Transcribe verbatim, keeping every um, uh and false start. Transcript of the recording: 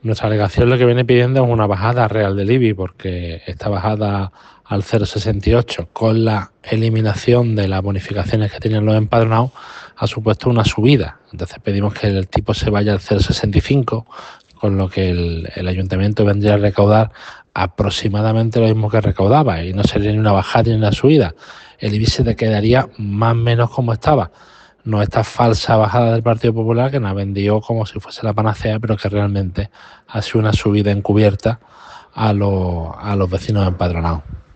Nuestra alegación lo que viene pidiendo es una bajada real del I B I, porque esta bajada al cero coma sesenta y ocho con la eliminación de las bonificaciones que tenían los empadronados ha supuesto una subida. Entonces pedimos que el tipo se vaya al cero coma sesenta y cinco, con lo que el, el ayuntamiento vendría a recaudar aproximadamente lo mismo que recaudaba y no sería ni una bajada ni una subida. El I B I se te quedaría más o menos como estaba. No esta falsa bajada del Partido Popular que nos vendió como si fuese la panacea, pero que realmente ha sido una subida encubierta a los, a los vecinos empadronados.